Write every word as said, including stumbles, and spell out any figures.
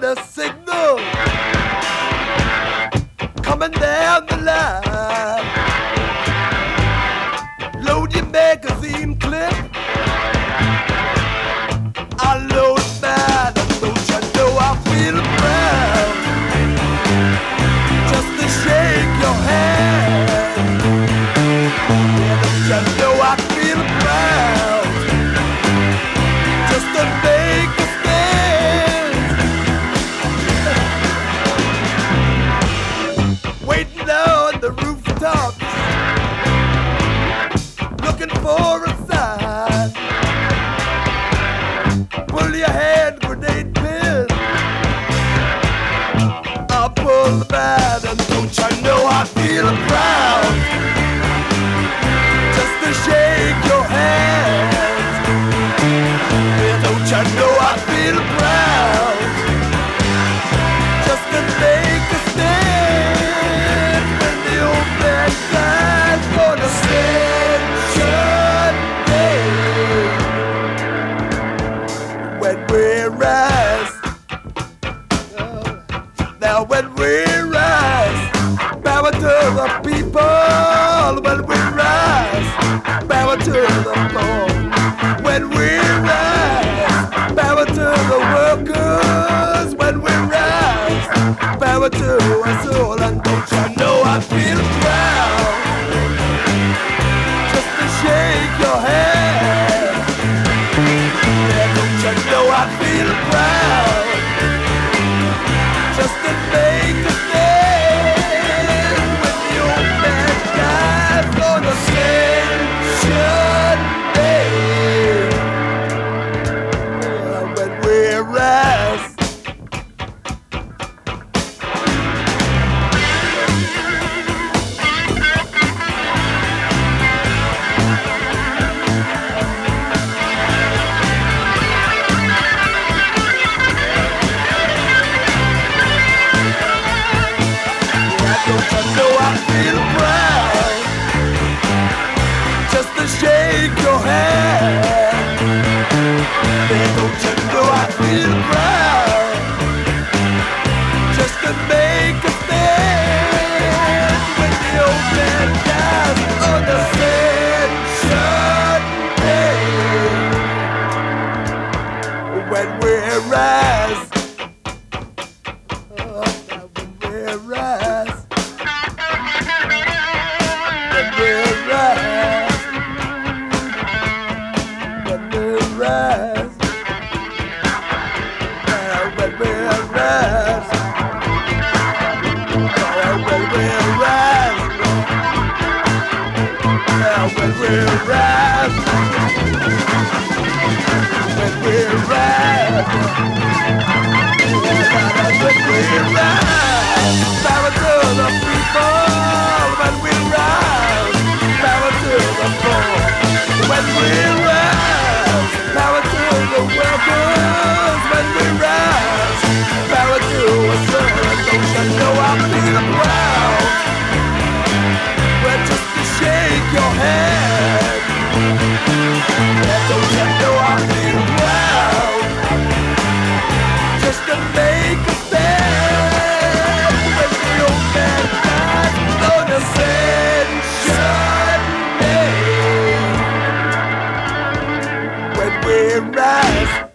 the signal coming down the line. Load your magazine clip. I load mine, and don't you know I feel proud just to shake your hand. Yeah, don't you know I feel proud just to make a stand. Waiting on the rooftops, looking for a sign. Pull your hand grenade pin, I'll pull the bad, and don't you know I feel proud just to shake your hand. Yeah, don't you know I feel proud just to make a stand. When the old man dies for the ascension day, when we rise, now when we rise, power to the people. When we rise, power to the poor. When we rise, power to the workers. When we rise, power to us all. And don't you know I feel proud just to shake your hand. Yeah, don't you know I feel proud just to make a stand. When the old man dies on Ascension Day, yeah, when we rise, don't you know I feel proud just to shake your hand. Yeah, don't you know I feel proud just to make a stand. When the old man dies on the Ascension Day, when we rise, oh, when we rise. When we rise, when we rise, now when we rise, now when we rise, now when we rise, when we rise, when we rise, power to the people. When we rise, power to the poor. When we rise, power to the workers. When we rise, power to us all. Don't you know I feel proud? Well, just to shake your hand. Yeah, don't you know I feel proud just to make a stand. When the old man dies on Ascension Day, when we rise.